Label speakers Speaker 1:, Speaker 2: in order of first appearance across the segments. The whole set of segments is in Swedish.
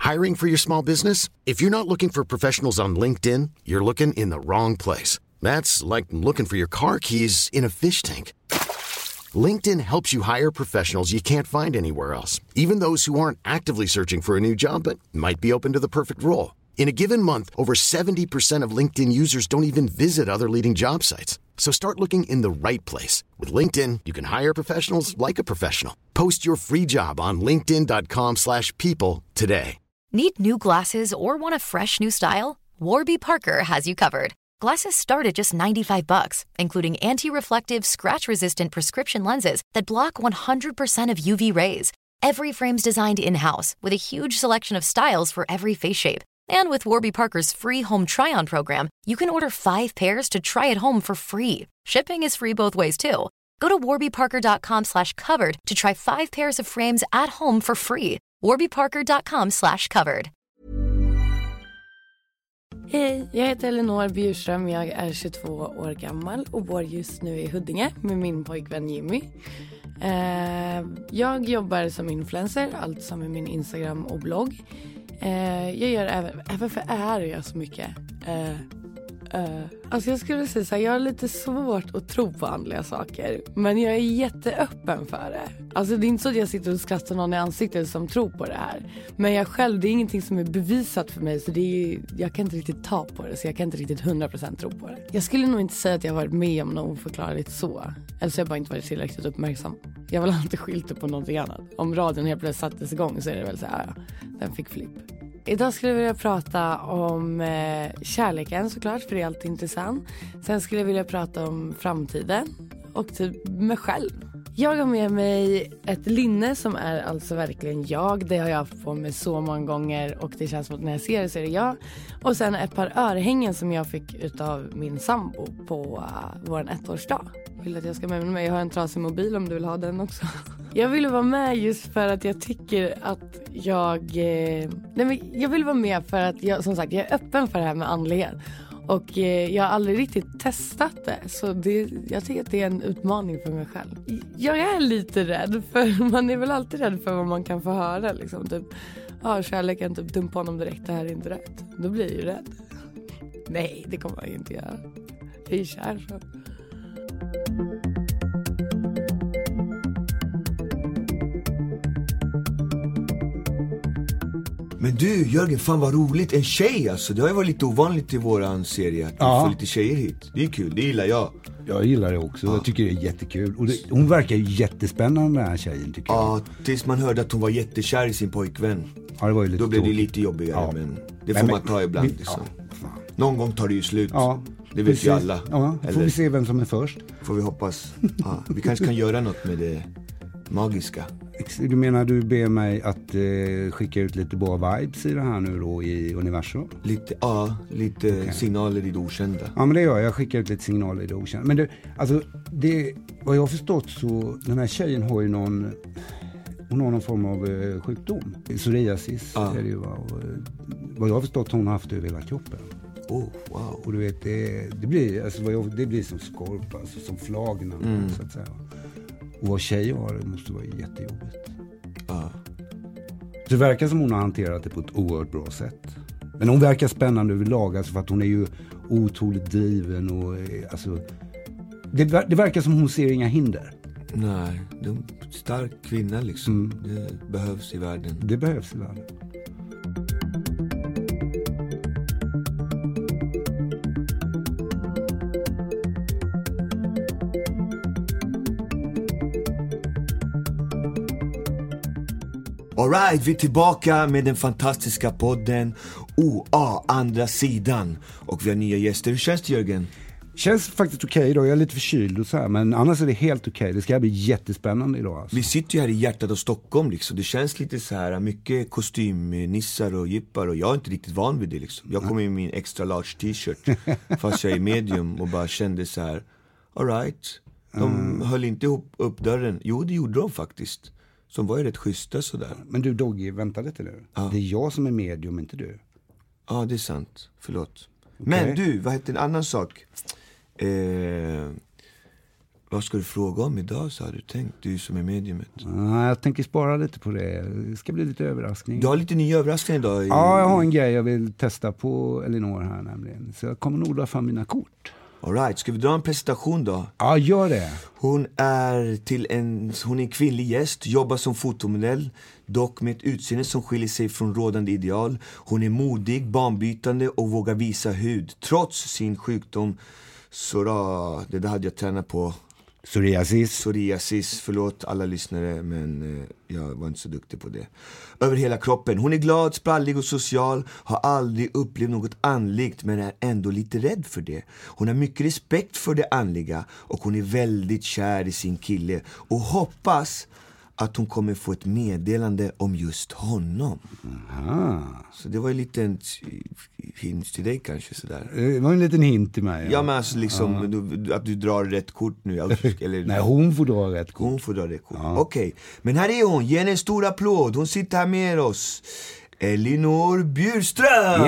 Speaker 1: Hiring for your small business? If you're not looking for professionals on LinkedIn, you're looking in the wrong place. That's like looking for your car keys in a fish tank. LinkedIn helps you hire professionals you can't find anywhere else, even those who aren't actively searching for a new job but might be open to the perfect role. In a given month, over 70% of LinkedIn users don't even visit other leading job sites. So start looking in the right place. With LinkedIn, you can hire professionals like a professional. Post your free job on linkedin.com/people today.
Speaker 2: Need new glasses or want a fresh new style? Warby Parker has you covered. Glasses start at just $95, including anti-reflective, scratch-resistant prescription lenses that block 100% of UV rays. Every frame's designed in-house with a huge selection of styles for every face shape. And with Warby Parker's free home try-on program, you can order 5 pairs to try at home for free. Shipping is free both ways, too. Go to warbyparker.com/covered to try 5 pairs of frames at home for free. warbyparker.com/covered.
Speaker 3: Hej, jag heter Elinor Bjurström. Jag är 22 år gammal och bor just nu i Huddinge med min pojkvän Jimmy. Jag jobbar som influencer, alltså med min Instagram och blogg. Jag gör även för är jag så mycket. Alltså jag skulle säga så här, jag har lite svårt att tro på andliga saker, men jag är jätteöppen för det. Alltså det är inte så att jag sitter och skrattar någon i ansiktet som tror på det här, men jag själv, det är ingenting som är bevisat för mig, så det är, jag kan inte riktigt ta på det, så jag kan inte riktigt 100% tro på det. Jag skulle nog inte säga att jag har varit med om något oförklarligt så, eller så har jag bara inte varit tillräckligt uppmärksam. Jag vill alltid skylta på någonting annat. Om radion helt plötsligt sattes igång så är det väl så här, den fick flipp. Idag skulle jag vilja prata om kärleken såklart, för det är alltid intressant. Sen skulle jag vilja prata om framtiden och typ mig själv. Jag har med mig ett linne som är alltså verkligen jag. Det har jag haft på mig så många gånger och det känns som att när jag ser det så är det jag. Och sen ett par örhängen som jag fick utav min sambo på vår 1-årsdag. Vill att jag ska med mig. Jag har en trasig mobil om du vill ha den också. Jag ville vara med just för att jag tycker att jag vill vara med för att jag, som sagt, jag är öppen för det här med andlighet. Och jag har aldrig riktigt testat det. Så jag tycker att det är en utmaning för mig själv. Jag är lite rädd, för man är väl alltid rädd för vad man kan få höra. Liksom. Typ, kärleken, typ dumpa honom direkt, det här är inte rätt. Då blir jag ju rädd. Nej, det kommer jag inte göra. Jag är kär så.
Speaker 4: Men du, Jörgen, fan vad roligt. En tjej alltså. Det har ju varit lite ovanligt i våran serie att vi får lite tjejer hit. Det är kul, det gillar jag.
Speaker 5: Jag gillar det också, jag tycker det är jättekul. Och hon verkar ju jättespännande, den här tjejen, tycker jag.
Speaker 4: Ja, tills man hörde att hon var jättekär i sin pojkvän.
Speaker 5: Ja, det var ju lite
Speaker 4: då blev det lite jobbigare, men det får man ta ibland liksom. Någon gång tar det ju slut. Ja, det vet ju alla.
Speaker 5: Ja, får vi se vem som är först.
Speaker 4: Får vi hoppas. Vi kanske kan göra något med det magiska.
Speaker 5: Du menar, du ber mig att skicka ut lite bra vibes i det här nu då i universum?
Speaker 4: Lite signaler i det okända.
Speaker 5: Ja, men det gör jag. Jag skickar ut lite signaler i det okända. Men vad jag har förstått så, den här tjejen har ju hon har någon form av sjukdom. Psoriasis är det ju, vad jag har förstått hon har haft över hela kroppen.
Speaker 4: Oh, wow.
Speaker 5: Och du vet, det blir som skorp, alltså som flagna så att säga. Och vad tjejer har, det måste vara jättejobbigt. Det verkar som hon har hanterat det på ett oerhört bra sätt. Men hon verkar spännande överlag, alltså, för att hon är ju otroligt driven och alltså, det verkar som hon ser inga hinder.
Speaker 4: Nej, det är en stark kvinna liksom. Det behövs i världen.
Speaker 5: Det behövs i världen.
Speaker 4: Alright, vi är tillbaka med den fantastiska podden Andra sidan. Och vi har nya gäster. Hur känns det, Jörgen?
Speaker 5: Känns faktiskt okej då. Jag är lite förkyld och så här, men annars är det helt okej. Det ska bli jättespännande idag alltså.
Speaker 4: Vi sitter ju här i hjärtat av Stockholm liksom. Det känns lite så här, mycket kostymnissar och jippar. Och jag är inte riktigt van vid det liksom. Jag kom i min extra large t-shirt fast jag är medium och bara kände så här: alright. De höll inte upp dörren. Jo, det gjorde de faktiskt. Som var ju rätt schyssta sådär.
Speaker 5: Men du, Doggy, vänta lite nu. Det är jag som är medium, inte du.
Speaker 4: Ja, det är sant. Förlåt. Okay. Men du, vad heter en annan sak? Vad ska du fråga om idag, så har du tänkt? Du som är mediumet.
Speaker 5: Jag tänker spara lite på det. Det ska bli lite överraskning.
Speaker 4: Du har lite nya överraskningar idag.
Speaker 5: Ja, jag har en grej jag vill testa på Elinor här nämligen. Så jag kommer nog dra fram mina kort.
Speaker 4: All right, ska vi dra en presentation då?
Speaker 5: Ja, gör det.
Speaker 4: Hon är en kvinnlig gäst, jobbar som fotomodell, dock med ett utseende som skiljer sig från rådande ideal. Hon är modig, banbrytande och vågar visa hud. Trots sin sjukdom, det där hade jag tränat på. Psoriasis, förlåt alla lyssnare, men jag var inte så duktig på det. Över hela kroppen. Hon är glad, sprallig och social, har aldrig upplevt något andligt men är ändå lite rädd för det. Hon har mycket respekt för det andliga och hon är väldigt kär i sin kille och hoppas att hon kommer få ett meddelande om just honom.
Speaker 5: Aha.
Speaker 4: Så det var en liten hint till dig kanske sådär.
Speaker 5: Det var en liten hint till mig.
Speaker 4: Ja men alltså liksom att du drar rätt kort nu. Eller,
Speaker 5: Nej, hon får dra rätt kort.
Speaker 4: Hon får dra rätt kort. Okej. Men här är hon, ge henne en stor applåd. Hon sitter här med oss. Elinor Bjurström!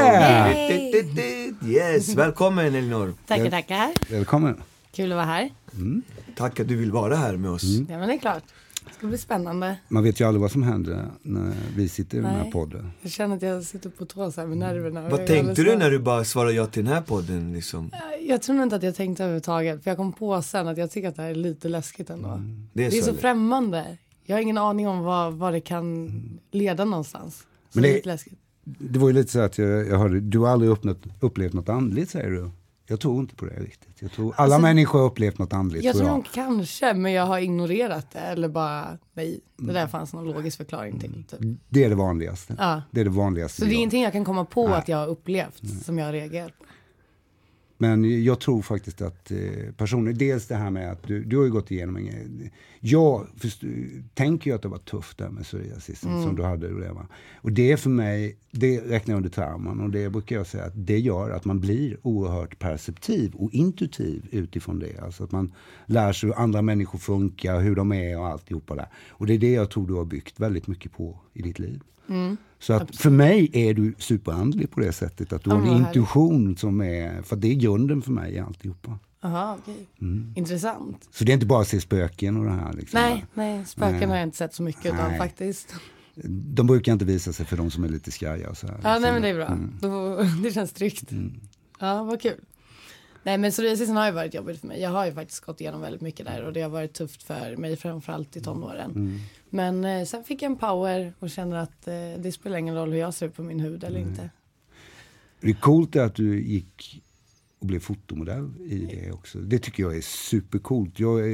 Speaker 5: Yeah!
Speaker 4: Yes, välkommen Elinor.
Speaker 3: Tackar.
Speaker 5: Välkommen.
Speaker 3: Kul att vara här.
Speaker 4: Tack att du vill vara här med oss.
Speaker 3: Ja, men det är klart. Det ska bli spännande.
Speaker 5: Man vet ju aldrig vad som händer när vi sitter i den här podden.
Speaker 3: Jag känner att jag sitter på tå så här med nerverna.
Speaker 4: Vad tänkte du när du bara svarade ja till den här podden liksom?
Speaker 3: Jag tror inte att jag tänkte överhuvudtaget. För jag kom på sen att jag tycker att det här är lite läskigt ändå.
Speaker 4: Det är
Speaker 3: så främmande. Jag har ingen aning om vad det kan leda någonstans. Så
Speaker 5: Men
Speaker 3: det är lite läskigt.
Speaker 5: Det var ju lite så att jag hörde, du har aldrig upplevt något andligt, säger du. Jag tror inte på det riktigt. Jag tror alla människor har upplevt något andligt.
Speaker 3: Jag tror nog kanske, men jag har ignorerat det. Eller bara, nej, det där fanns någon logisk förklaring till. Typ.
Speaker 5: Det är det vanligaste.
Speaker 3: Ja.
Speaker 5: Det är det vanligaste.
Speaker 3: Så det är ingenting jag kan komma på att jag har upplevt som jag har reagerat på.
Speaker 5: Men jag tror faktiskt att personer, dels det här med att du har ju gått igenom jag tänker ju att det var tufft där med psoriasisen som du hade det, va? Och det för mig, det räknar under trauman, och det brukar jag säga att det gör att man blir oerhört perceptiv och intuitiv utifrån det. Alltså att man lär sig hur andra människor funkar, hur de är och alltihopa där. Och det är det jag tror du har byggt väldigt mycket på i ditt liv. Så att för mig är du superandlig på det sättet att du har en intuition som är, för det är grunden för mig i alltihopa.
Speaker 3: Jaha, okej. Intressant.
Speaker 5: Så det är inte bara att se spöken och det här liksom.
Speaker 3: Nej, spöken har jag inte sett så mycket av faktiskt.
Speaker 5: De brukar inte visa sig för de som är lite skraja och så här.
Speaker 3: Ja, nej men det är bra. Det känns tryggt. Ja, vad kul. Nej, men psoriasisen har ju varit jobbigt för mig. Jag har ju faktiskt gått igenom väldigt mycket där och det har varit tufft för mig framförallt i tonåren. Men sen fick jag en power och känner att det spelar ingen roll hur jag ser ut på min hud eller inte.
Speaker 5: Det är coolt att du gick och blev fotomodell i det också. Det tycker jag är supercoolt.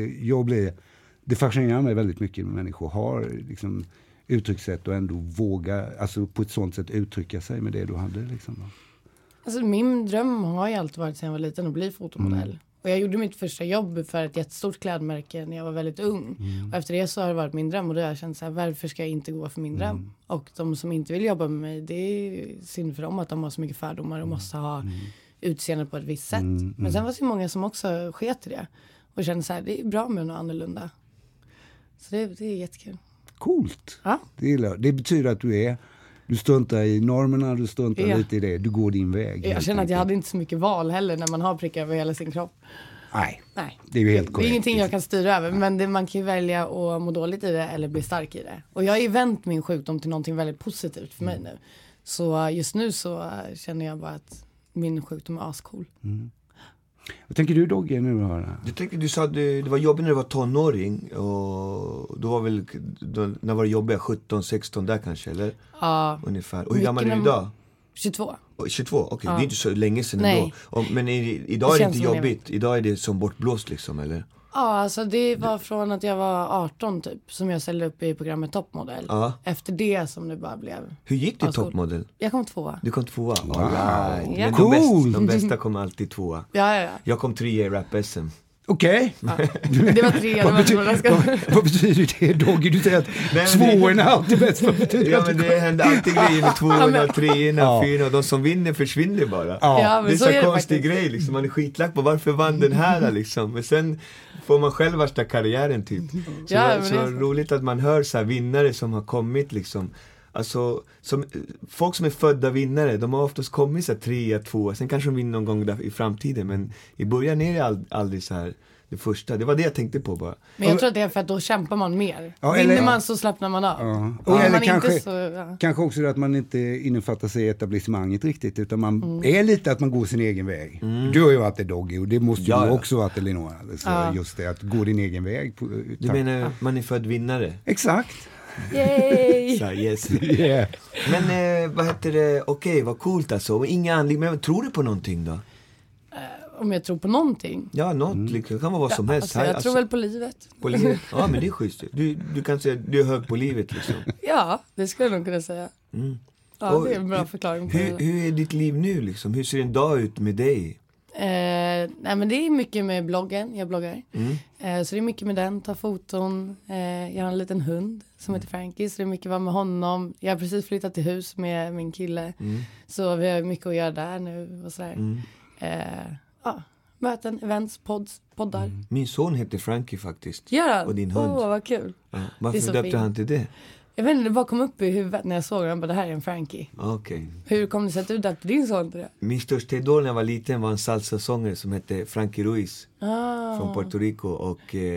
Speaker 5: Det fascinerar mig väldigt mycket när människor har liksom uttryckssätt och ändå våga, alltså på ett sånt sätt uttrycka sig med det du hade liksom.
Speaker 3: Alltså min dröm har ju alltid varit sedan jag var liten att bli fotomodell. Och jag gjorde mitt första jobb för ett jättestort klädmärke när jag var väldigt ung. Och efter det så har det varit min dröm. Och då har jag känt så här, varför ska jag inte gå för min dröm? Och de som inte vill jobba med mig, det är synd för dem att de har så mycket fördomar och måste ha utseende på ett visst sätt. Men sen var det så många som också sket i det. Och kände så här, det är bra med något annorlunda. Så det är jättekul.
Speaker 5: Coolt.
Speaker 3: Ja.
Speaker 5: Det betyder att du struntar i normerna, du struntar lite i det. Du går din väg.
Speaker 3: Jag känner att jag hade inte så mycket val heller när man har prickar över hela sin kropp.
Speaker 5: Nej. Det är ju helt korrekt.
Speaker 3: Det är ingenting jag kan styra över, men man kan ju välja att må dåligt i det eller bli stark i det. Och jag har ju vänt min sjukdom till någonting väldigt positivt för mig nu. Så just nu så känner jag bara att min sjukdom är ascool.
Speaker 5: Vad tänker du, Dogge, nu höra?
Speaker 4: Du sa att det var jobbigt när du var tonåring. Och då var väl, när var det jobbigt? 17, 16 där kanske, eller?
Speaker 3: Ja.
Speaker 4: Ungefär. Och hur gammal är du idag?
Speaker 3: 22.
Speaker 4: 22, okej. Det är inte så länge sedan ändå. Men idag är det inte jobbigt. Idag är det som bortblåst liksom, eller?
Speaker 3: Ja, alltså det var från att jag var 18 typ som jag ställde upp i programmet Toppmodell. Efter det som det bara blev.
Speaker 4: Hur gick det i Toppmodell?
Speaker 3: Jag kom 2.
Speaker 4: Du kom 2?
Speaker 5: Wow.
Speaker 4: Right. Men
Speaker 5: Cool.
Speaker 4: de bästa kommer allid 2.
Speaker 3: Ja.
Speaker 4: Jag kom 3 i rap-SM.
Speaker 5: Okej.
Speaker 3: Ja. Det var 3.
Speaker 5: Vad betyder det, Dogge? Du säger att 2:orna är alltid bäst. Vad betyder det?
Speaker 4: Ja, men det händer alltid grejer med 2:orna, 3:orna, 4:orna. Och de som vinner försvinner bara.
Speaker 3: Ja,
Speaker 4: det är så konstig grej liksom. Man är skitlack på varför vann den här liksom. Men sen får man själv värsta karriären typ. Så, så roligt att man hör så här vinnare som har kommit liksom. Alltså, folk som är födda vinnare, de har oftast kommit så här 3, 2, sen kanske de vinner någon gång där i framtiden, men i början är det aldrig så här det första. Det var det jag tänkte på bara.
Speaker 3: Men jag tror att det är för att då kämpar man mer.
Speaker 5: Ja,
Speaker 3: vinner man så slappnar man av.
Speaker 5: Ja.
Speaker 3: Och
Speaker 5: eller
Speaker 3: man
Speaker 5: kanske,
Speaker 3: inte så,
Speaker 5: kanske också att man inte innefattar sig i etablissemanget riktigt, utan man är lite att man går sin egen väg. Du har ju varit det, Doggy, och det måste du också varit, Elinora. Så just det, att gå din egen väg.
Speaker 4: Du menar man är född vinnare?
Speaker 5: Exakt.
Speaker 3: Yay!
Speaker 4: Så, yes.
Speaker 5: Yeah.
Speaker 4: Men vad heter det, okej, vad coolt alltså. Inga anledning, men tror du på någonting då?
Speaker 3: Om jag tror på någonting?
Speaker 4: Ja, något, liksom, det kan vara vad som helst.
Speaker 3: Alltså, jag tror väl på livet.
Speaker 4: På livet? Ja, men det är schysst. Du kan säga du är hög på livet liksom.
Speaker 3: Ja, det skulle jag nog kunna säga. Ja,
Speaker 4: och
Speaker 3: det är en bra förklaring på det.
Speaker 4: Hur är ditt liv nu liksom? Hur ser en dag ut med dig?
Speaker 3: Nej, men det är mycket med bloggen. Jag bloggar. Så det är mycket med den, ta foton. Jag har en liten hund som heter Frankie, så det är mycket vara med honom. Jag har precis flyttat till hus med min kille. Så vi har mycket att göra där nu och sådär. Möten, events, poddar.
Speaker 4: Min son heter Frankie faktiskt.
Speaker 3: Gör han?
Speaker 4: Och din hund.
Speaker 3: Vad kul.
Speaker 4: Ja. Varför döpte han till det?
Speaker 3: Jag vet inte, det bara kom upp i huvudet när jag såg den. Det här är en Frankie.
Speaker 4: Okej.
Speaker 3: Hur kom det sig att du döpte din son till det?
Speaker 4: Min största idol när jag var liten var en salsa-sångare som hette Frankie Ruiz. Från Puerto Rico. Och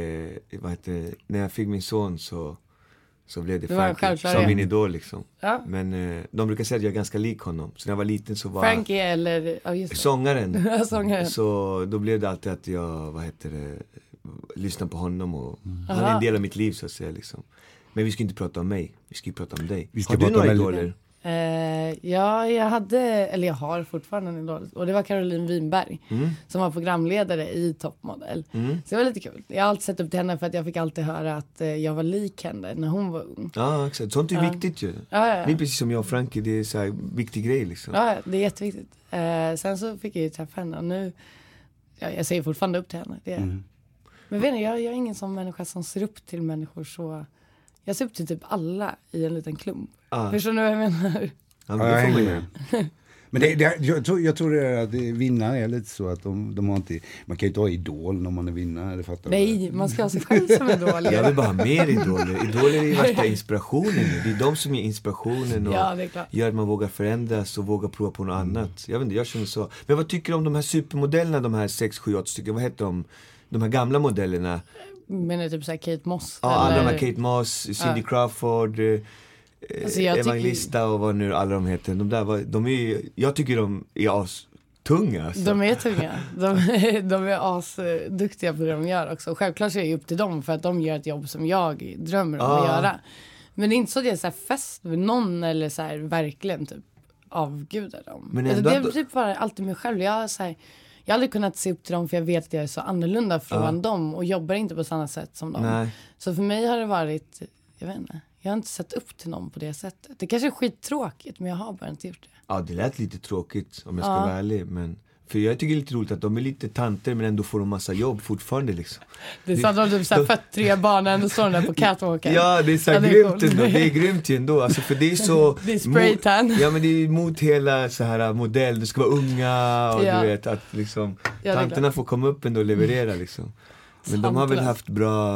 Speaker 4: när jag fick min son så blev det Frankie som min idol liksom. Ja. Men de brukar säga att jag är ganska lik honom. Så när jag var liten så var
Speaker 3: Frankie eller
Speaker 4: sångaren.
Speaker 3: Sångaren.
Speaker 4: Så då blev det alltid att jag lyssnade på honom och han är en del av mitt liv så att säga liksom. Men vi ska inte prata om mig, vi ska prata om dig. Har du några idoler?
Speaker 3: Ja, jag har fortfarande en idol. Och det var Caroline Winberg som var programledare i Toppmodell. Så det var lite kul. Jag har alltid sett upp till henne för att jag fick alltid höra att jag var lik henne när hon var ung.
Speaker 4: Ja, exakt. Sånt är viktigt ju. Ja. Det är precis som jag och Frankie, det är så här viktig grej liksom.
Speaker 3: Ja, det är jätteviktigt. Sen så fick jag ju träffa henne och nu, jag ser fortfarande upp till henne. Men vet ni, jag är ingen sån människa som ser upp till människor så. Jag ser upp till typ alla i en liten klump. Förstår du vad jag menar?
Speaker 4: Ja, men jag hänger med.
Speaker 5: Men jag tror det är att vinnare är lite så att de har inte, man kan ju inte ha idol när man är vinnare, fattar du?
Speaker 3: Nej, man ska ha sig själv som idol.
Speaker 4: Jag vill bara ha mer idoler. Idoler är ju värsta inspirationen. Det är de som ger inspirationen och gör att man vågar förändras och vågar prova på något annat. Jag vet inte, jag känner så. Men vad tycker du om de här supermodellerna, de här 6, 7, 8 stycken? Vad heter de här gamla modellerna?
Speaker 3: Men det är typ såhär Kate Moss.
Speaker 4: Ja, alla de här Kate Moss, Cindy Crawford, alltså Evangelista och vad nu alla de heter. De är, jag tycker de är tunga. Alltså.
Speaker 3: De är tunga. De är asduktiga på det de gör också. Självklart så är jag upp till dem för att de gör ett jobb som jag drömmer om att göra. Men det är inte så att jag är så här fest med någon eller så här verkligen typ avgudar dem. Men alltså, det är typ bara alltid mig själv. Jag har aldrig kunnat se upp till dem för jag vet att jag är så annorlunda från dem och jobbar inte på samma sätt som dem. Nej. Så för mig har det varit, jag vet inte, jag har inte sett upp till någon på det sättet. Det kanske är skittråkigt, men jag har bara inte gjort det.
Speaker 4: Ja, det lät lite tråkigt om jag ska vara ärlig, men för jag tycker det är lite roligt att de är lite tanter men ändå får de massa jobb fortfarande liksom.
Speaker 3: Det är så att de typ såhär fött 3 barn och ändå står där på catwalken.
Speaker 4: Ja, det är så grymt ändå. Det är grymt ju ändå. Alltså, för det är så
Speaker 3: det är spraytan.
Speaker 4: Ja, men det är mot hela så här modell. Du ska vara unga och du vet att liksom tanterna får komma upp ändå och leverera liksom. Men de har väl haft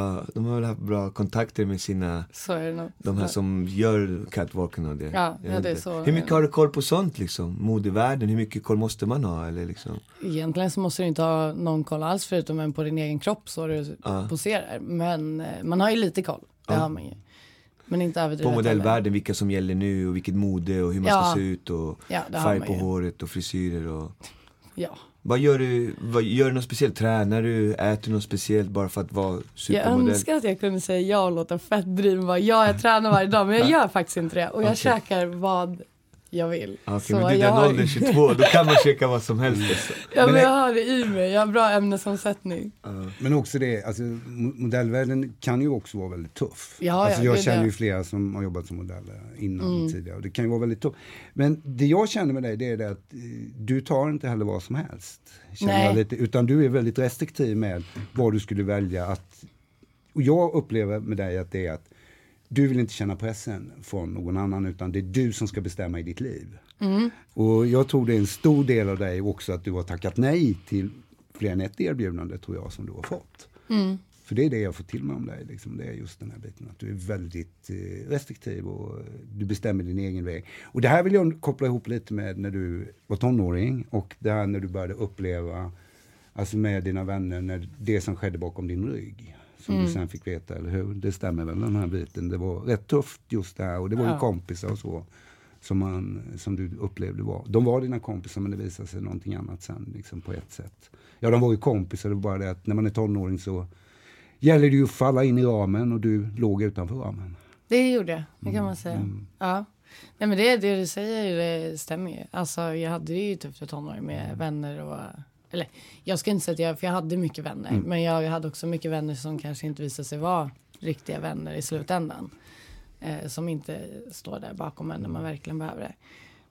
Speaker 4: bra kontakter med sina de här som gör catwalken och det.
Speaker 3: Ja, det är så.
Speaker 4: Hur mycket har du koll på sånt liksom? Modevärlden, hur mycket koll måste man ha eller liksom?
Speaker 3: Egentligen så måste du inte ha någon koll alls förutom en på din egen kropp så du poserar. Men man har ju lite koll. Det har man ju. Men inte överdrivet.
Speaker 4: På modellvärlden, vilka som gäller nu och vilket mode och hur man ska se ut och färg på håret och frisyrer och Vad gör du? Gör du något speciellt? Tränar du? Äter du något speciellt bara för att vara supermodell?
Speaker 3: Jag önskar att jag kunde säga ja och låta fett driva. Jag tränar varje dag, men jag gör faktiskt inte det. Och jag käkar vad jag vill.
Speaker 4: Okej, men du är den åldern 22, då kan man käka vad som helst. Alltså.
Speaker 3: Ja, men jag har det i mig. Jag har bra ämnesomsättning.
Speaker 5: Men också det, alltså modellvärlden kan ju också vara väldigt tuff.
Speaker 3: Ja,
Speaker 5: jag känner ju flera som har jobbat som modeller innan tidigare. Och det kan ju vara väldigt tuff. Men det jag känner med dig, det är det att du tar inte heller vad som helst. Utan du är väldigt restriktiv med vad du skulle välja. Och jag upplever med dig att det är att du vill inte känna pressen från någon annan utan det är du som ska bestämma i ditt liv. Och jag tror det är en stor del av dig också att du har tackat nej till fler än ett erbjudande tror jag som du har fått. För det är det jag får till mig om dig. Liksom. Det är just den här biten. Att du är väldigt restriktiv och du bestämmer din egen väg. Och det här vill jag koppla ihop lite med när du var tonåring. Och det här när du började uppleva, alltså med dina vänner, när det som skedde bakom din rygg. Som du sen fick veta, eller hur? Det stämmer väl, den här biten. Det var rätt tufft just det här. Och det var ju kompisar och så. Som du upplevde var. De var dina kompisar, men det visade sig någonting annat sen. Liksom på ett sätt. Ja, de var ju kompisar. Det var bara det att när man är tonåring så gäller det ju att falla in i ramen. Och du låg utanför ramen.
Speaker 3: Det gjorde jag, det kan man säga. Ja. Nej, men det du säger, det stämmer ju. Alltså, jag hade ju tufft för tonåring med vänner och... Eller, jag ska inte säga att för jag hade mycket vänner. Men jag hade också mycket vänner som kanske inte visade sig vara riktiga vänner i slutändan. Som inte står där bakom en när man verkligen behöver det.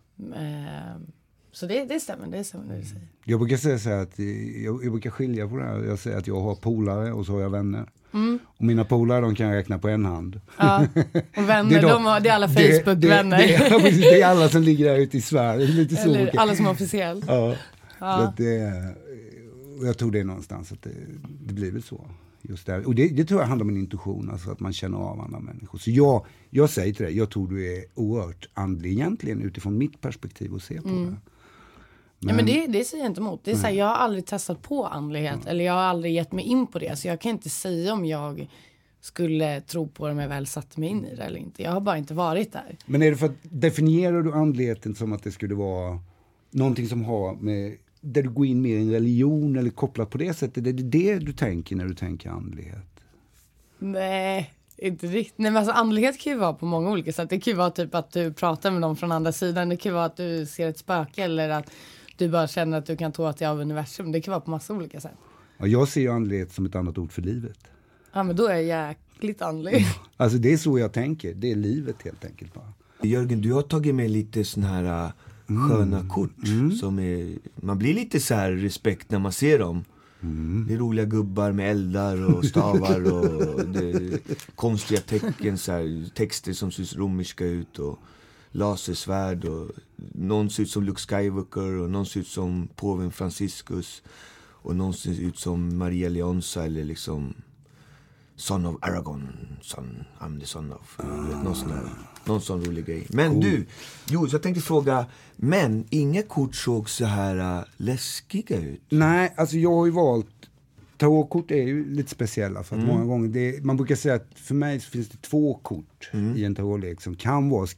Speaker 3: Så det stämmer, det stämmer det du säger.
Speaker 5: Jag brukar säga så här att jag brukar skilja på det här. Jag säger att jag har polare och så har jag vänner. Och mina polare, de kan jag räkna på en hand. Ja,
Speaker 3: och vänner, det är alla Facebook-vänner.
Speaker 5: Det är alla som ligger där ute i Sverige. Lite så.
Speaker 3: Eller alla som är officiellt.
Speaker 5: Ja. Så att jag tror det är någonstans att det blir väl så. Just där. Och det tror jag handlar om en intuition, alltså att man känner av andra människor. Så jag säger till dig, jag tror du är oerhört andlig egentligen utifrån mitt perspektiv att se på det.
Speaker 3: Men det säger jag inte emot. Det är så här, jag har aldrig testat på andlighet. Eller jag har aldrig gett mig in på det. Så jag kan inte säga om jag skulle tro på det om jag väl satt mig in i det eller inte. Jag har bara inte varit där.
Speaker 5: Men är det för att definierar du andligheten som att det skulle vara någonting som har med, där du går in mer i en religion eller kopplat på det sättet? Är det du tänker när du tänker andlighet?
Speaker 3: Nej, inte riktigt. Nej, men alltså andlighet kan ju vara på många olika sätt. Det kan ju vara typ att du pratar med någon från andra sidan. Det kan ju vara att du ser ett spöke eller att du bara känner att du kan ta att det är av universum. Det kan vara på massa olika sätt.
Speaker 5: Ja, jag ser ju andlighet som ett annat ord för livet.
Speaker 3: Ja, men då är jag jäkligt andlig.
Speaker 5: Alltså det är så jag tänker. Det är livet helt enkelt bara.
Speaker 4: Jörgen, du har tagit med lite sån här sköna kort. Som är, man blir lite så här respekt när man ser dem. Det är roliga gubbar med eldar och stavar och konstiga tecken, så här, texter som ser romerska ut och lasersvärd och någon ser ut som Luke Skywalker och någon ser ut som påven Franciscus och någon ser ut som Maria Leonza eller liksom Son of Aragon, I'm the son of någon sån rolig grej. Men så jag tänkte fråga, men inga kort såg så här läskiga ut.
Speaker 5: Nej, alltså jag har ju valt, tarotkort är ju lite speciella för att många gånger, man brukar säga att för mig så finns det 2 kort i en tarotlek som kan vara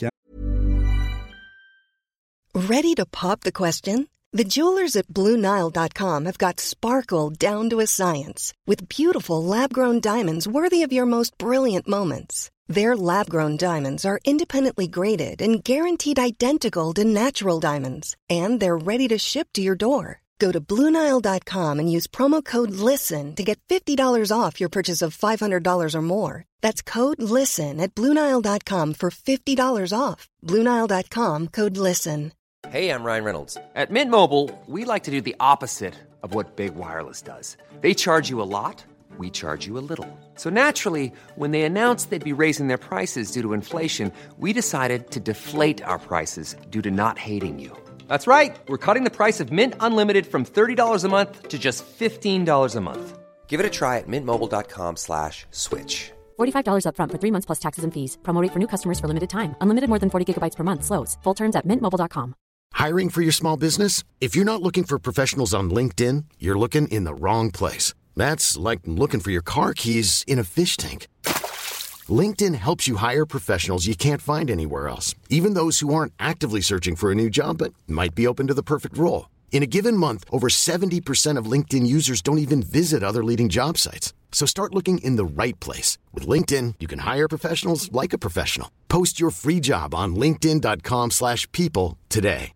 Speaker 6: Ready to pop the question? The jewelers at BlueNile.com have got sparkle down to a science with beautiful lab-grown diamonds worthy of your most brilliant moments. Their lab-grown diamonds are independently graded and guaranteed identical to natural diamonds, and they're ready to ship to your door. Go to BlueNile.com and use promo code LISTEN to get $50 off your purchase of $500 or more. That's code LISTEN at BlueNile.com for $50 off. BlueNile.com, code LISTEN.
Speaker 7: Hey, I'm Ryan Reynolds. At Mint Mobile, we like to do the opposite of what Big Wireless does. They charge you a lot, we charge you a little. So naturally, when they announced they'd be raising their prices due to inflation, we decided to deflate our prices due to not hating you. That's right. We're cutting the price of Mint Unlimited from $30 a month to just $15 a month. Give it a try at mintmobile.com/switch.
Speaker 8: $45 up front for 3 months plus taxes and fees. Promo rate for new customers for limited time. Unlimited more than 40 gigabytes per month. Slows full terms at mintmobile.com.
Speaker 1: Hiring for your small business? If you're not looking for professionals on LinkedIn, you're looking in the wrong place. That's like looking for your car keys in a fish tank. LinkedIn helps you hire professionals you can't find anywhere else, even those who aren't actively searching for a new job but might be open to the perfect role. In a given month, over 70% of LinkedIn users don't even visit other leading job sites. So start looking in the right place. With LinkedIn, you can hire professionals like a professional. Post your free job on linkedin.com/people today.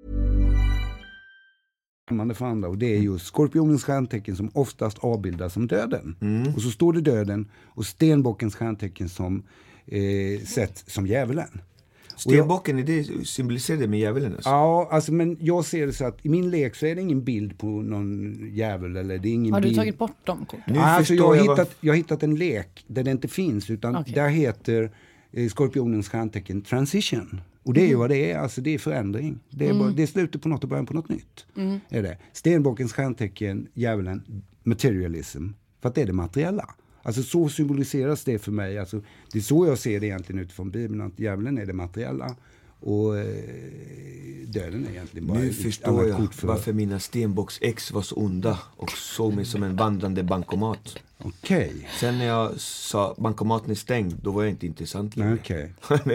Speaker 5: Och det är ju skorpionens stjärntecken som oftast avbildas som döden. Och så står det döden och stenbockens stjärntecken som sett som djävulen.
Speaker 4: Stenbocken, är det symboliserar det med djävulen? Alltså?
Speaker 5: Ja, alltså, men jag ser det så att i min lek så är det ingen bild på någon djävul eller det är ingen.
Speaker 3: Har du
Speaker 5: bild.
Speaker 3: tagit bort dem kort?
Speaker 5: Alltså, jag har hittat en lek där det inte finns utan där heter skorpionens stjärntecken transition. Och det är ju vad det är, alltså det är förändring. Det är, bara, det är slutet på något och början på något nytt. Är det. Stenbockens stjärntecken, djävulen, materialism. För att det är det materiella. Alltså så symboliseras det för mig. Alltså, det är så jag ser det egentligen utifrån Bibeln, att djävulen är det materiella och döden är egentligen bara...
Speaker 4: Nu förstår jag varför mina stenbocks-ex var så onda och såg mig som en vandrande bankomat.
Speaker 5: Okej.
Speaker 4: Sen när jag sa bankomaten är stängd, då var jag inte intressant längre.
Speaker 5: Okej.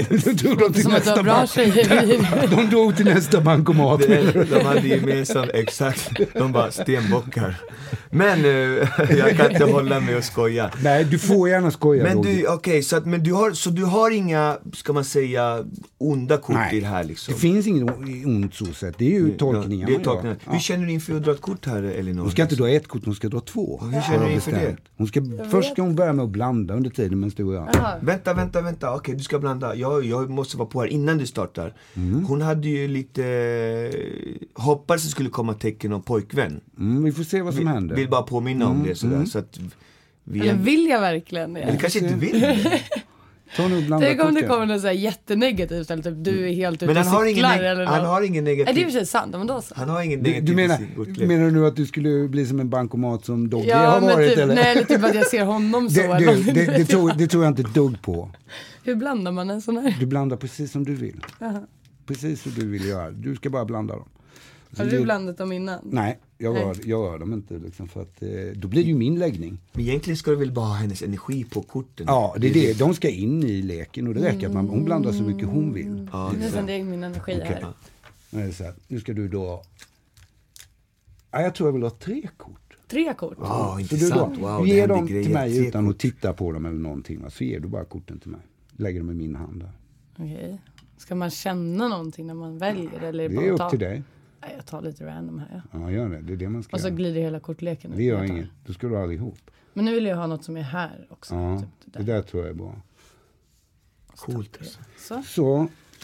Speaker 3: De
Speaker 5: drog till nästa bankomat.
Speaker 4: De hade gemensamt, exakt. De bara stenbockar. Men jag kan inte hålla mig och skoja.
Speaker 5: Nej, du får gärna skoja.
Speaker 4: Men du, okej, så du har inga, ska man säga, onda kort i det här liksom?
Speaker 5: Det finns inget ont så sätt. Det är ju tolkningar.
Speaker 4: Det är tolkningar. Hur känner du inför att dra ett kort här, Elinor?
Speaker 5: Hon ska inte dra ett kort, hon ska dra 2.
Speaker 4: Hur känner du inför det?
Speaker 5: Först ska hon börja med att blanda under tiden medan du och jag.
Speaker 4: Vänta. Okej, du ska blanda. Jag måste vara på här innan du startar. Hon hade ju lite... hoppades det skulle komma tecken om pojkvän.
Speaker 5: Vi får se vad som händer.
Speaker 4: Vill bara påminna om det sådär. Så att
Speaker 3: eller vill jag verkligen det?
Speaker 4: Eller kanske inte vill det.
Speaker 3: Tänk om det kommer något så här jättenegativt eller typ du är helt ute och cyklar eller något.
Speaker 4: Han har ingen negativ.
Speaker 3: Är det ju sant? Men då så.
Speaker 4: Han har ingen negativ.
Speaker 5: Du menar du nu att du skulle bli som en bankomat som Dogge har varit?
Speaker 3: Typ,
Speaker 5: eller?
Speaker 3: Nej, eller typ att jag ser honom så.
Speaker 5: Det tror jag inte ett dugg på.
Speaker 3: Hur blandar man en sån här?
Speaker 5: Du blandar precis som du vill. Precis som du vill göra. Du ska bara blanda dem.
Speaker 3: Har du blandat dem innan?
Speaker 5: Nej, jag rör dem inte liksom, för att då blir det ju min läggning.
Speaker 4: Men egentligen ska du väl bara ha hennes energi på korten?
Speaker 5: Ja, det är det. De ska in i leken och det räcker att hon blandar så mycket hon vill.
Speaker 3: Ja, det är nästan det min energi här.
Speaker 5: Nej, så här, nu ska du då... Ja, jag tror jag vill ha 3 kort.
Speaker 3: 3 kort?
Speaker 4: Ja, intressant.
Speaker 5: Du ger dem till mig utan att titta på dem eller någonting. Så ger du bara korten till mig. Lägger dem i min hand där.
Speaker 3: Okej. Ska man känna någonting när man väljer? Eller
Speaker 5: det är upp till dig.
Speaker 3: Nej, jag tar lite random här.
Speaker 5: Ja, gör det. Det är det man ska
Speaker 3: och så
Speaker 5: göra.
Speaker 3: Glider hela kortleken.
Speaker 5: Det gör inget. Då ska du ha allihop.
Speaker 3: Men nu vill jag ha något som är här också.
Speaker 5: Ja,
Speaker 3: typ
Speaker 5: det där tror jag är bra.
Speaker 4: Coolt.
Speaker 5: Så.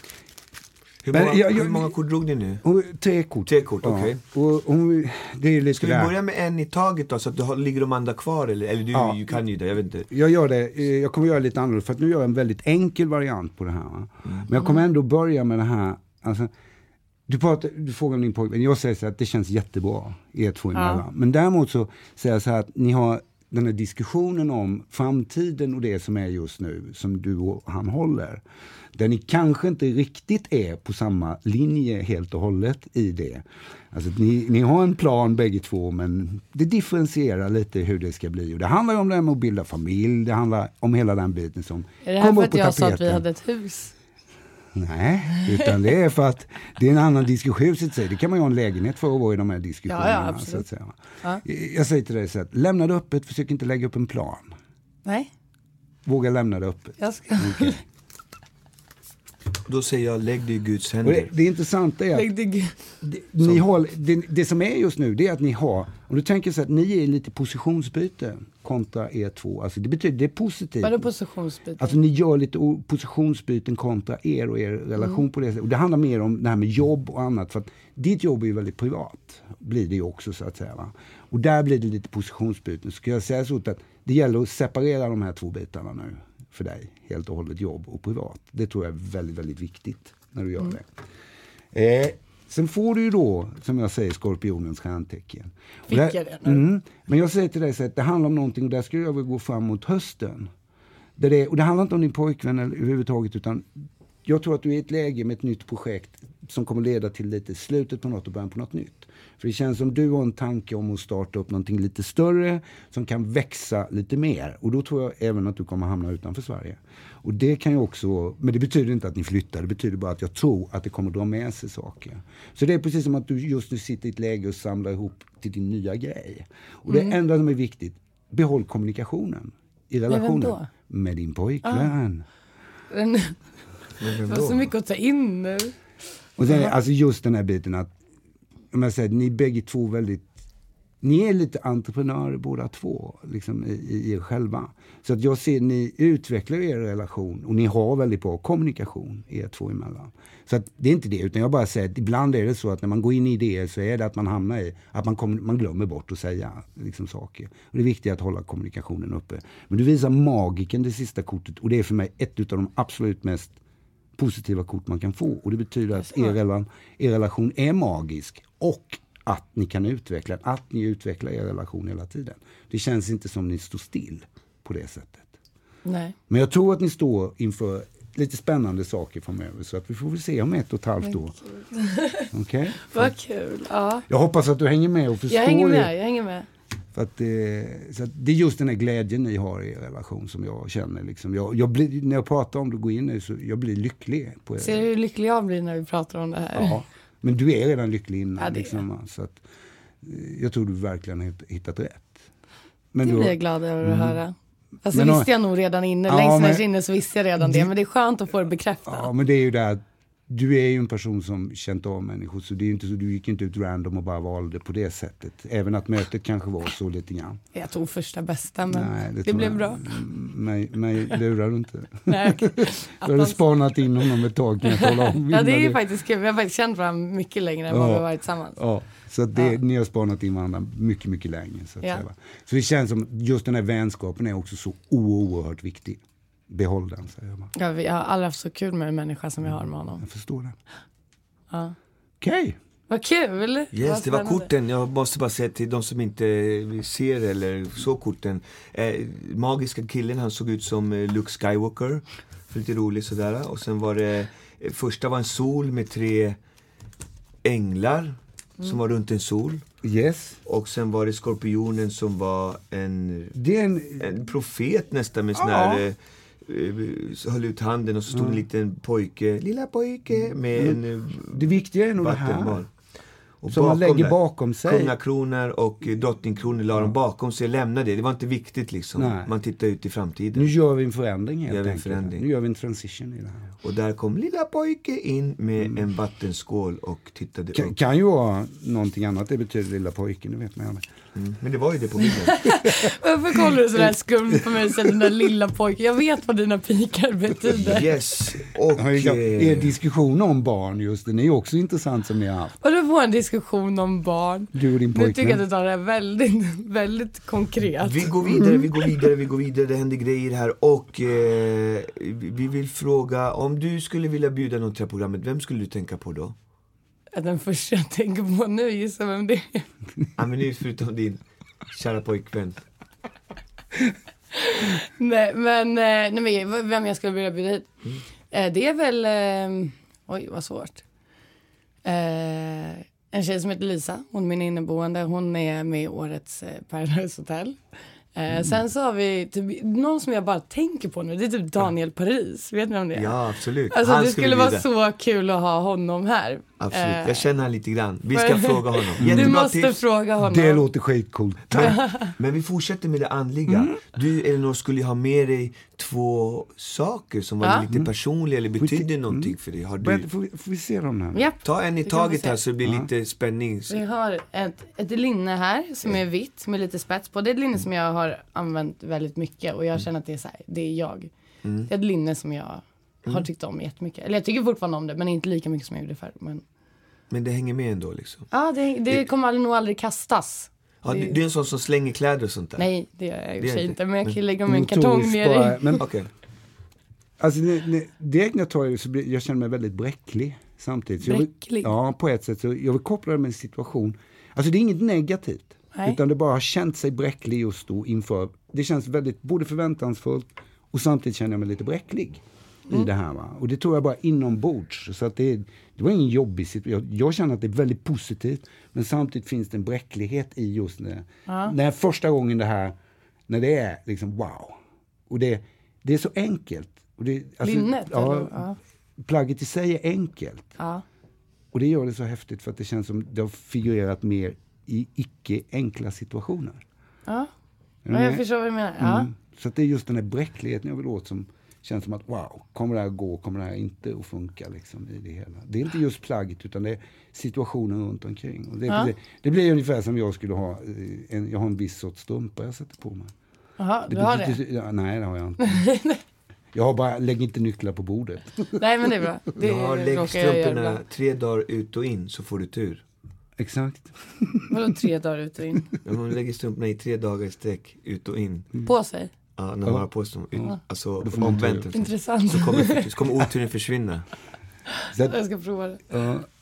Speaker 4: Hur många kort drog ni nu?
Speaker 5: 3 kort.
Speaker 4: 3 kort, okej.
Speaker 5: Okay. Det är lite.
Speaker 4: Ska vi börja med en i taget då, så att du ligger de andra kvar? Eller du kan ju det, jag vet inte.
Speaker 5: Jag gör det. Jag kommer göra lite annorlunda, för att nu gör jag en väldigt enkel variant på det här. Men jag kommer ändå börja med det här. Alltså, du frågar om din pojkvän. Jag säger så att det känns jättebra er två emellan. Men däremot så säger jag så här att ni har den här diskussionen om framtiden och det som är just nu, som du och han håller. Där ni kanske inte riktigt är på samma linje helt och hållet i det. Alltså ni har en plan bägge två, men det differentierar lite hur det ska bli. Och det handlar om det här med att bilda familj, det handlar om hela den biten som
Speaker 3: kommer upp på tapeten. Är det här för att jag sa att vi hade ett hus?
Speaker 5: Nej, utan det är för att det är en annan diskussion. Det kan man ju ha en lägenhet för att vara i de här diskussionerna.
Speaker 3: Ja, absolut.
Speaker 5: Så att säga. Ja. Jag säger till dig så att lämna det öppet, försök inte lägga upp en plan.
Speaker 3: Nej.
Speaker 5: Våga lämna det öppet.
Speaker 3: Jag ska.
Speaker 5: Okay.
Speaker 4: Då säger jag, lägg det i Guds händer.
Speaker 5: Det intressanta är att det som är just nu, det är att ni har, om du tänker så att ni är lite positionsbyte kontra er två. Alltså det betyder, det är positivt.
Speaker 3: Vad är positionsbyte?
Speaker 5: Alltså ni gör lite positionsbyten kontra er och er relation på det sättet. Och det handlar mer om det här med jobb och annat. För att ditt jobb är ju väldigt privat. Blir det ju också så att säga. Va? Och där blir det lite positionsbyten. Så ska jag säga så att det gäller att separera de här två bitarna nu. För dig, helt och hållet jobb och privat. Det tror jag är väldigt, väldigt viktigt när du gör det. Sen får du ju då, som jag säger, skorpionens stjärntecken.
Speaker 3: Fick jag det nu?
Speaker 5: Men jag säger till dig så att det handlar om någonting, och där skulle jag vilja gå fram mot hösten. Och det handlar inte om din pojkvän överhuvudtaget, utan jag tror att du är i ett läge med ett nytt projekt som kommer leda till lite slutet på något och början på något nytt. För det känns som du har en tanke om att starta upp någonting lite större som kan växa lite mer. Och då tror jag även att du kommer hamna utanför Sverige. Och det kan ju också, men det betyder inte att ni flyttar, det betyder bara att jag tror att det kommer dra med sig saker. Så det är precis som att du just nu sitter i ett läge och samlar ihop till din nya grej. Och det enda som är viktigt, behåll kommunikationen i relationen med din pojkvän.
Speaker 3: Det var så mycket att ta in nu.
Speaker 5: Och sen, alltså just den här biten att, om jag säger, ni bägge två ni är lite entreprenörer båda två, liksom i er själva. Så att jag ser, ni utvecklar er relation och ni har väldigt bra kommunikation er två emellan. Så att det är inte det, utan jag bara säger att ibland är det så att när man går in i det så är det att man hamnar i, att man glömmer bort att säga liksom saker. Och det är viktigt att hålla kommunikationen uppe. Men du visar magiken, det sista kortet, och det är för mig ett av de absolut mest positiva kort man kan få. Och det betyder att er relation är magisk och att ni kan utveckla er relation hela tiden. Det känns inte som ni står still på det sättet.
Speaker 3: Nej.
Speaker 5: Men jag tror att ni står inför lite spännande saker framöver, så att vi får väl se om 1,5 år. Okay?
Speaker 3: Vad kul. Ja.
Speaker 5: Jag hoppas att du hänger med och förstår
Speaker 3: jag hänger med.
Speaker 5: För att så att det är just den här glädjen ni har i er relation som jag känner. Liksom. Jag blir, när jag pratar om det och går in nu, så jag blir lycklig.
Speaker 3: Ser du hur lycklig jag blir när vi pratar om det här?
Speaker 5: Ja, men du är redan lycklig innan.
Speaker 3: Ja,
Speaker 5: liksom, så att, jag tror du verkligen har hittat rätt. Men
Speaker 3: det
Speaker 5: du,
Speaker 3: blir jag glad över att höra. Alltså visste jag nog redan inne. Längst ner inne så visste jag redan det. Men det är skönt att få det bekräftat.
Speaker 5: Ja, men det är ju det att du är ju en person som känt av människor, så det är ju inte så, du gick inte ut random och bara valde på det sättet. Även att mötet kanske var så lite grann.
Speaker 3: Jag tog första bästa, men nej, det blev bra.
Speaker 5: Mig lurar du inte.
Speaker 3: Nej.
Speaker 5: Du hade spanat in honom ett tag, kan jag tala om.
Speaker 3: Ja, det är ju faktiskt kul. Vi har faktiskt känt varandra mycket längre än vad vi har varit tillsammans.
Speaker 5: Ja, så att ni har spanat in varandra mycket, mycket längre. Så att säga. Så det känns som just den här vänskapen är också så oerhört viktig. Behåll den, säger man.
Speaker 3: Ja, vi har aldrig haft så kul med en människa som vi har med honom.
Speaker 5: Jag förstår det.
Speaker 3: Ja.
Speaker 5: Okej.
Speaker 3: Vad kul.
Speaker 4: Yes, det var korten. Jag måste bara säga till de som inte ser eller så korten. Magiska killen, han såg ut som Luke Skywalker. Lite rolig sådär. Och sen var det, första var en sol med 3 änglar som var runt en sol.
Speaker 5: Yes.
Speaker 4: Och sen var det skorpionen som var en profet nästan med sån här, höll ut handen och så stod en liten pojke, lilla pojke med en
Speaker 5: det viktiga är nog det här.
Speaker 4: Och
Speaker 5: som man lägger bakom sig.
Speaker 4: Kungakronor och drottningkronor la de bakom sig och lämnade. Det var inte viktigt liksom. Nej. Man tittar ut i framtiden.
Speaker 5: Nu gör vi en förändring helt enkelt. Nu gör vi en transition i det här.
Speaker 4: Och där kom lilla pojke in med en vattenskål och tittade upp.
Speaker 5: Kan ju vara någonting annat. Det betyder lilla pojke, nu vet man aldrig.
Speaker 4: Men det var ju det på bilden.
Speaker 3: Varför kollar du sådär skumt på mig och säger den där lilla pojken? Jag vet vad dina pikar betyder.
Speaker 4: Yes. Och
Speaker 5: er diskussion om barn just, den är ju också intressant som ni har haft.
Speaker 3: Och du får en diskussion om barn.
Speaker 5: Du och din pojke.
Speaker 3: Nu tycker jag att du tar det väldigt, väldigt konkret.
Speaker 4: Vi går vidare. Det händer grejer här. Och vi vill fråga, om du skulle vilja bjuda någon till programmet, vem skulle du tänka på då?
Speaker 3: Den första jag tänker på nu, gissar vem det är.
Speaker 4: Ja, men nu förutom din kära pojkvän.
Speaker 3: Nej, men vem jag skulle vilja bjuda hit. Det är väl, oj vad svårt. En tjej som heter Lisa, hon är min inneboende. Hon är med i årets Paradise Hotel. Sen så har vi typ, någon som jag bara tänker på nu. Det är typ Daniel Paris. Vet ni om det är?
Speaker 4: Ja, absolut.
Speaker 3: Alltså det skulle vara så kul att ha honom här.
Speaker 4: Absolut, jag känner han lite grann. Vi ska fråga honom.
Speaker 3: Du måste fråga honom.
Speaker 5: Det låter skitcoolt.
Speaker 4: Men vi fortsätter med det andliga. Du, Elinor, skulle ha med dig 2 saker som var lite personliga eller betydde någonting för dig. Har du...
Speaker 5: Får vi se dem här?
Speaker 3: Japp.
Speaker 4: Ta en i taget här så det blir lite spänning.
Speaker 3: Vi har ett linne här som är vitt med lite spets på. Det är ett linne som jag har använt väldigt mycket och jag känner att det är så här, det är jag. Det är ett linne som jag har tyckt om jättemycket. Eller jag tycker fortfarande om det, men inte lika mycket som jag gjorde förr.
Speaker 4: Men det hänger med ändå liksom.
Speaker 3: Ja, det kommer nog aldrig kastas.
Speaker 4: Ja, du är en sån som slänger kläder och sånt där.
Speaker 3: Nej, det gör jag i och för sig inte. Men jag kan lägga med en kartong ner i.
Speaker 5: Men,
Speaker 4: okay.
Speaker 5: Alltså, direkt när jag tar det så jag känner mig väldigt bräcklig samtidigt.
Speaker 3: Bräcklig?
Speaker 5: Ja, på ett sätt. Så jag vill koppla det med en situation. Alltså det är inget negativt.
Speaker 3: Nej.
Speaker 5: Utan det bara har känt sig bräcklig just då inför. Det känns väldigt både förväntansfullt och samtidigt känner jag mig lite bräcklig i det här. Va? Och det tror jag bara inombords. Så att det var ingen jobbig situation. Jag känner att det är väldigt positivt. Men samtidigt finns det en bräcklighet i just det. När första gången det här, när det är liksom wow. Och det är så enkelt. Och det, alltså,
Speaker 3: linnet?
Speaker 5: Plagget i sig är enkelt.
Speaker 3: Ja.
Speaker 5: Och det gör det så häftigt för att det känns som det har figurerat mer i icke-enkla situationer.
Speaker 3: Ja, jag förstår vad du menar. Ja.
Speaker 5: Så att det är just den här bräckligheten jag vill åt som känns som att wow, kommer det här gå, kommer det här inte att funka liksom i det hela. Det är inte just plagget utan det är situationen runt omkring. Och det blir ungefär som jag skulle ha, jag har en viss sorts strumpa jag sätter på mig.
Speaker 3: Jaha, du har det?
Speaker 5: Ja, nej, det har jag inte. Jag har bara, lägg inte nycklar på bordet.
Speaker 3: Nej, men det är bra.
Speaker 4: Du har läggstrumporna 3 dagar ut och in så får du tur.
Speaker 5: Exakt.
Speaker 3: Vadå 3 dagar ut och in?
Speaker 4: Man lägger strumporna i 3 dagar i sträck ut och in.
Speaker 3: På sig?
Speaker 4: Ja, när man har på sig alltså omvänt.
Speaker 3: Intressant.
Speaker 4: Så kommer oturen försvinna.
Speaker 3: Jag ska prova det.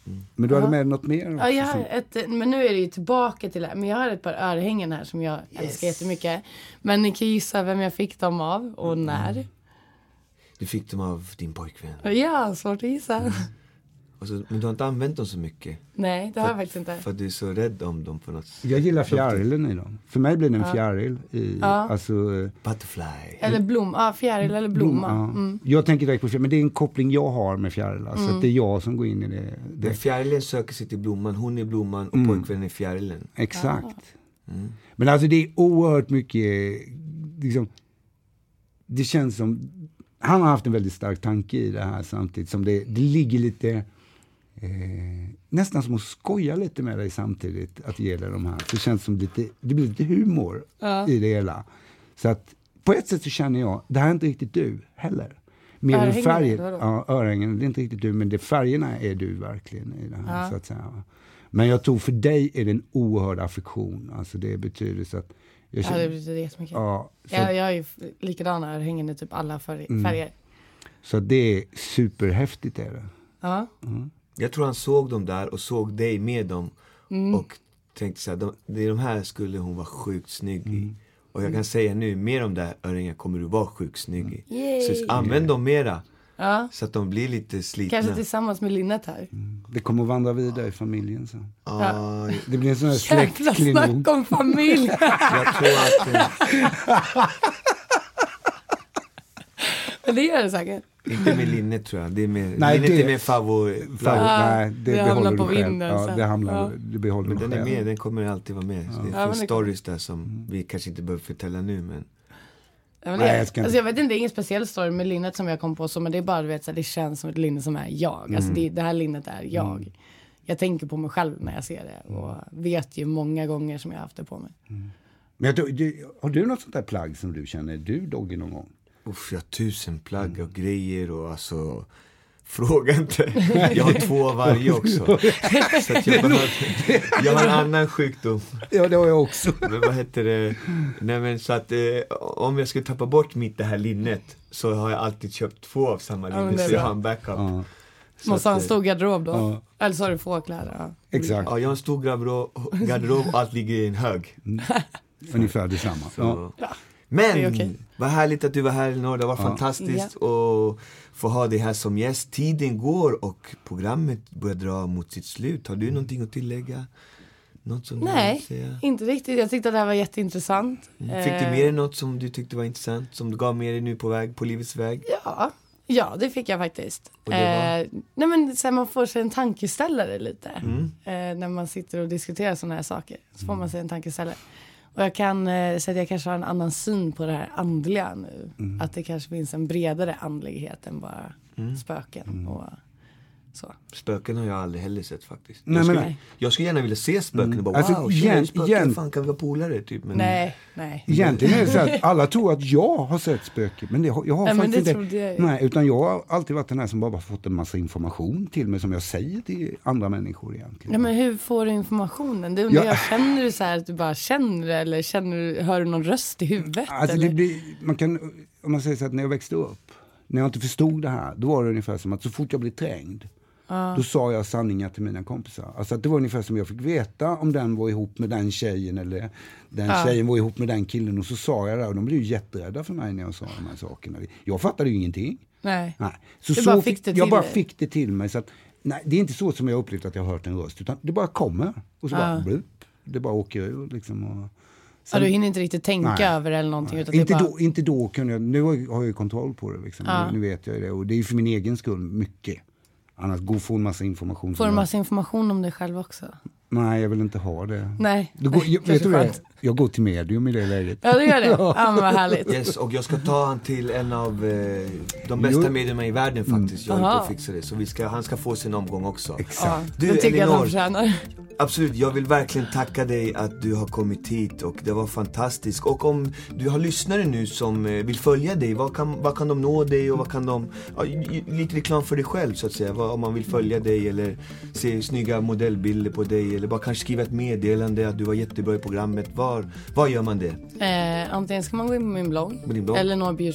Speaker 5: Men du hade med något mer också?
Speaker 3: Ja, jag har men nu är det ju tillbaka till det här. Men jag har ett par örhängen här som jag älskar jättemycket. Men ni kan gissa vem jag fick dem av och när.
Speaker 4: Du fick dem av din pojkvän.
Speaker 3: Ja, svårt att gissa.
Speaker 4: Alltså, men du har inte använt dem så mycket.
Speaker 3: Nej, det har jag faktiskt inte.
Speaker 4: För att du är så rädd om dem på något sätt.
Speaker 5: Jag gillar fjärilen i dem. För mig blir det en fjäril i, alltså...
Speaker 4: Butterfly.
Speaker 3: Eller fjäril eller blomma.
Speaker 5: Jag tänker direkt på fjäril, men det är en koppling jag har med fjärilar. Så att det är jag som går in i det.
Speaker 4: Men fjärilen söker sig till blomman, hon är blomman och pojkvännen är fjärilen.
Speaker 5: Exakt. Men alltså det är oerhört mycket, liksom, det känns som, han har haft en väldigt stark tanke i det här samtidigt som det ligger lite... nästan som att skoja lite med dig samtidigt att ge dig de här. Så det känns som det blir lite humor i det hela. Så att på ett sätt så känner jag, det här är inte riktigt du heller. Mer än färgen. Ja, örhängen, det är inte riktigt du, men färgerna är du verkligen i det här så att säga. Men jag tror för dig är det en oerhörd affektion. Alltså det betyder så att jag känner,
Speaker 3: det betyder jättemycket.
Speaker 5: Ja,
Speaker 3: jag är ju likadana örhängen i typ alla färger.
Speaker 5: Så det är superhäftigt är det.
Speaker 3: Ja.
Speaker 4: Jag tror han såg dem där och såg dig med dem och tänkte så här, de här skulle hon vara sjukt snygg i. Och jag kan säga nu, med de där örhängen kommer du vara sjukt snygg i. Så använd dem mera. Ja. Så att de blir lite slitna.
Speaker 3: Kanske tillsammans med linnet här.
Speaker 5: Det kommer att vandra vidare i familjen sen. Det blir en sån här släktklinom.
Speaker 3: Snack om familj.
Speaker 4: Jag tror att...
Speaker 3: Men det gör det säkert.
Speaker 4: Inte med linnet tror jag. Det är med, linnet är med favorit.
Speaker 5: Nej, det
Speaker 3: hamnar på
Speaker 5: vinden.
Speaker 3: Vinden,
Speaker 5: ja, det hamnar, det behåller
Speaker 4: men den
Speaker 5: själv.
Speaker 4: är med, den kommer alltid vara med. Så det finns stories där som vi kanske inte behöver förtälla nu, men...
Speaker 3: jag vet inte, det är ingen speciell story med linnet som jag kom på så, men det är bara, du vet, så det känns som ett linne som är jag. Alltså det här linnet är jag. Jag tänker på mig själv när jag ser det och vet ju många gånger som jag har haft det på mig.
Speaker 5: Men har du något sånt där plagg som du känner du Doggy någon gång?
Speaker 4: Uff, jag har 1000 plagg och grejer och alltså... Fråga inte. Jag har 2 av varje också. Så att jag har en annan sjukdom.
Speaker 5: Ja, det har jag också.
Speaker 4: Men vad heter det? Nej, men så att om jag skulle tappa bort det här linnet så har jag alltid köpt 2 av samma linne så jag har en backup.
Speaker 3: Måste ha en stor garderob då? Eller så har du få kläder.
Speaker 5: Exakt.
Speaker 4: Ja, jag har en stor garderob och allt ligger i en hög.
Speaker 5: Ungefär detsamma.
Speaker 4: Men vad härligt att du var här, Elinor. Det var fantastiskt att få ha dig här som gäst. Tiden går och programmet börjar dra mot sitt slut. Har du någonting att tillägga? Något som
Speaker 3: Nej, inte riktigt. Jag tyckte att det här var jätteintressant.
Speaker 4: Fick du med dig något som du tyckte var intressant? Som du gav med dig nu på livets väg?
Speaker 3: Ja, det fick jag faktiskt.
Speaker 4: Och det var?
Speaker 3: Nej, men så här, man får sig en tankeställare lite. När man sitter och diskuterar sådana här saker. Så får man sig en tankeställare. Och jag kan säga att jag kanske har en annan syn på det här andliga nu. Att det kanske finns en bredare andlighet än bara spöken och så.
Speaker 4: Spöken har jag aldrig heller sett faktiskt.
Speaker 5: Nej,
Speaker 4: jag skulle gärna vilja se spöken och bara
Speaker 5: alltså,
Speaker 4: spöken, fan kan vi vara polare typ. Men...
Speaker 3: Nej.
Speaker 5: Egentligen är det så att alla tror att jag har sett spöken, men jag har faktiskt inte. Nej, utan jag har alltid varit den här som bara fått en massa information till mig som jag säger till andra människor egentligen.
Speaker 3: Ja, men hur får du informationen? Känner du så här att du bara känner det, eller hör du någon röst i huvudet?
Speaker 5: Alltså
Speaker 3: eller?
Speaker 5: Om man säger så att när jag växte upp, när jag inte förstod det här, då var det ungefär som att så fort jag blev trängd, då sa jag sanningar till mina kompisar. Alltså att det var ungefär som jag fick veta om den var ihop med den tjejen eller den tjejen var ihop med den killen, och så sa jag det, och de blev ju jätterädda för mig när jag sa de här sakerna. Jag fattade ju ingenting.
Speaker 3: Nej.
Speaker 5: Jag bara fick det till mig. Så att, nej, det är inte så som jag upplevt att jag har hört en röst, utan det bara kommer och så bara blup, det bara åker ur liksom. Och sen,
Speaker 3: du hinner inte riktigt tänka över eller någonting. Utan
Speaker 5: inte då kunde jag, nu har jag ju kontroll på det liksom. Nu vet jag det, och det är ju för min egen skull mycket. Annars får en massa information.
Speaker 3: Får en massa information om dig själv också?
Speaker 5: Nej, jag vill inte ha det.
Speaker 3: Nej.
Speaker 5: Vet du det? Jag går till medium i det läget.
Speaker 3: Ja, det gör det. Ja, men vad härligt.
Speaker 4: Yes, och jag ska ta han till en av de bästa mediumerna i världen faktiskt. Jag håller på att fixa det. Så han ska få sin omgång också.
Speaker 5: Exakt.
Speaker 3: Ja, det tycker jag att han förtjänar.
Speaker 4: Absolut, jag vill verkligen tacka dig att du har kommit hit och det var fantastiskt. Och om du har lyssnare nu som vill följa dig, vad kan de nå dig och vad kan de, lite reklam för dig själv så att säga, om man vill följa dig eller se snygga modellbilder på dig eller bara kanske skriva ett meddelande att du var jättebra i programmet. Var gör man det?
Speaker 3: Antingen ska man gå in på min blogg.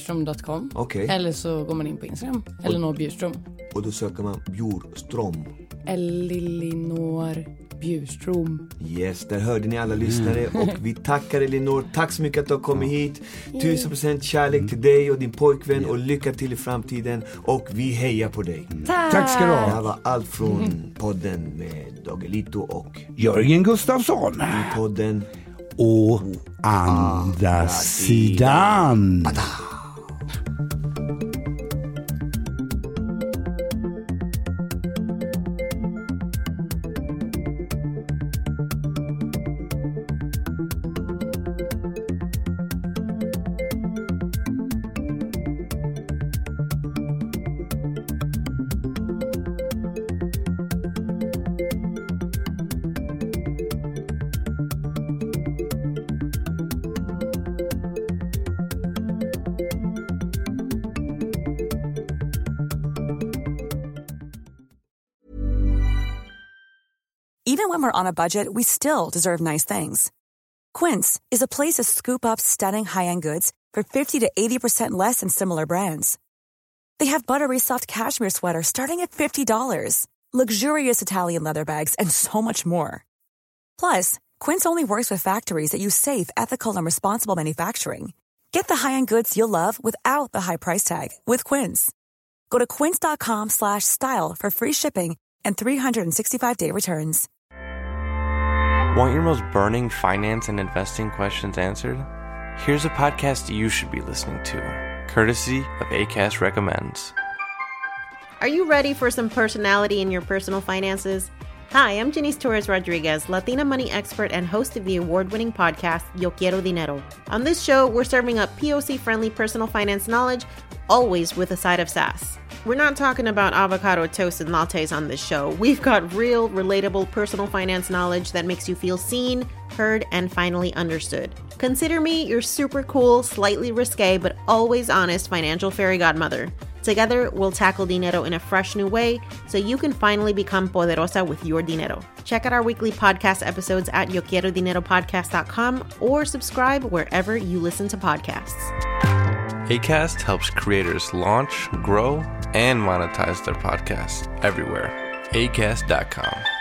Speaker 3: eleanorbjurström.com.
Speaker 4: Okay.
Speaker 3: Eller så går man in på Instagram, Eleanor Bjurström.
Speaker 4: Och då söker man Bjurström.
Speaker 3: Elinor Bjurström.
Speaker 4: Yes, där hörde ni alla lyssnare. Och vi tackar Elinor. Tack så mycket att du har kommit hit. 1000% kärlek till dig och din pojkvän. Och lycka till i framtiden. Och vi hejar på dig.
Speaker 5: Tack ska du ha.
Speaker 4: Det här var allt från podden med Doggelito och
Speaker 5: Jörgen Gustafsson.
Speaker 4: I podden
Speaker 5: Och andra sidan.
Speaker 9: Even when we're on a budget, we still deserve nice things. Quince is a place to scoop up stunning high-end goods for 50 to 80% less than similar brands. They have buttery soft cashmere sweaters starting at $50, luxurious Italian leather bags, and so much more. Plus, Quince only works with factories that use safe, ethical, and responsible manufacturing. Get the high-end goods you'll love without the high price tag with Quince. Go to quince.com/style for free shipping and 365-day returns.
Speaker 10: Want your most burning finance and investing questions answered? Here's a podcast you should be listening to, courtesy of Acast Recommends.
Speaker 11: Are you ready for some personality in your personal finances? Hi, I'm Janice Torres-Rodriguez, Latina money expert and host of the award-winning podcast, Yo Quiero Dinero. On this show, we're serving up POC-friendly personal finance knowledge, always with a side of sass. We're not talking about avocado toast and lattes on this show. We've got real, relatable personal finance knowledge that makes you feel seen, heard, and finally understood. Consider me your super cool, slightly risque, but always honest financial fairy godmother. Together, we'll tackle dinero in a fresh new way so you can finally become poderosa with your dinero. Check out our weekly podcast episodes at yoquierodineropodcast.com or subscribe wherever you listen to podcasts.
Speaker 10: Acast helps creators launch, grow, and monetize their podcasts everywhere. Acast.com.